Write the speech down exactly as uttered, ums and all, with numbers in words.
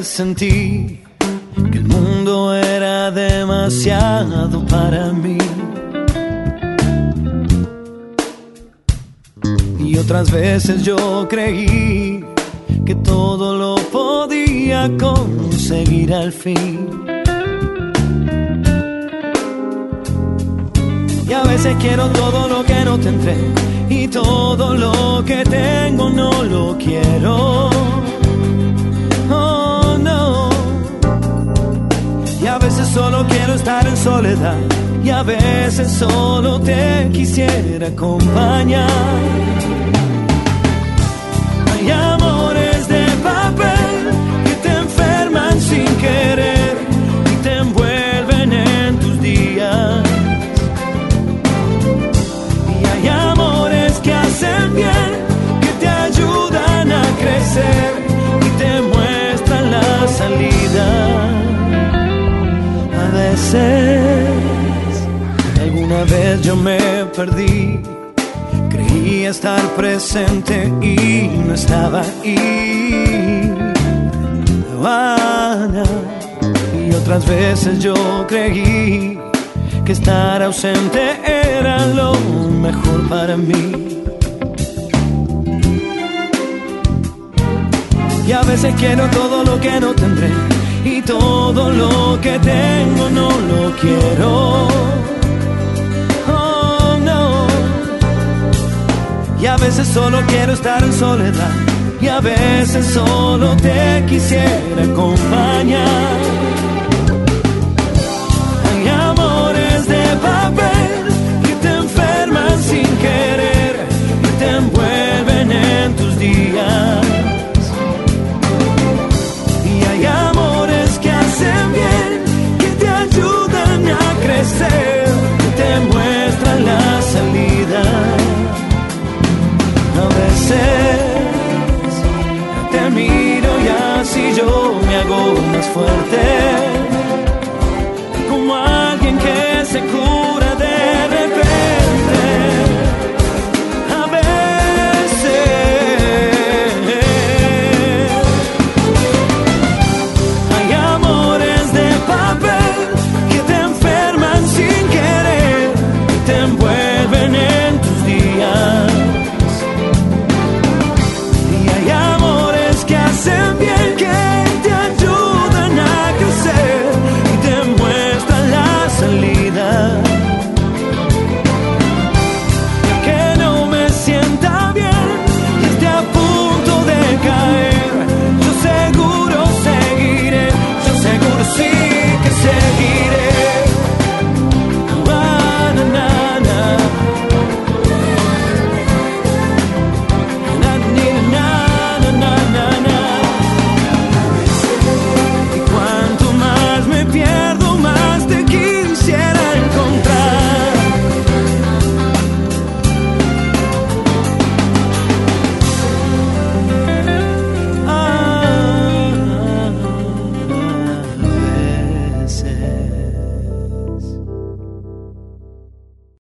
veces sentí que el mundo era demasiado para mí. Y otras veces yo creí que todo lo podía conseguir al fin. Y a veces quiero todo lo que no tendré, y todo lo que tengo no lo quiero. Oh no. Y a veces solo quiero estar en soledad, y a veces solo te quisiera acompañar. Hay amores de papel que te enferman sin querer y te envuelven en tus días. Y hay amores que hacen bien, que te ayudan a crecer y te muestran la salida. A veces, alguna vez yo me perdí, creí estar presente y no estaba ahí. Ana. Y otras veces yo creí que estar ausente era lo mejor para mí. Y a veces quiero todo lo que no tendré, y todo lo que tengo no lo quiero. Oh no. Y a veces solo quiero estar en soledad, y a veces solo te quisiera acompañar.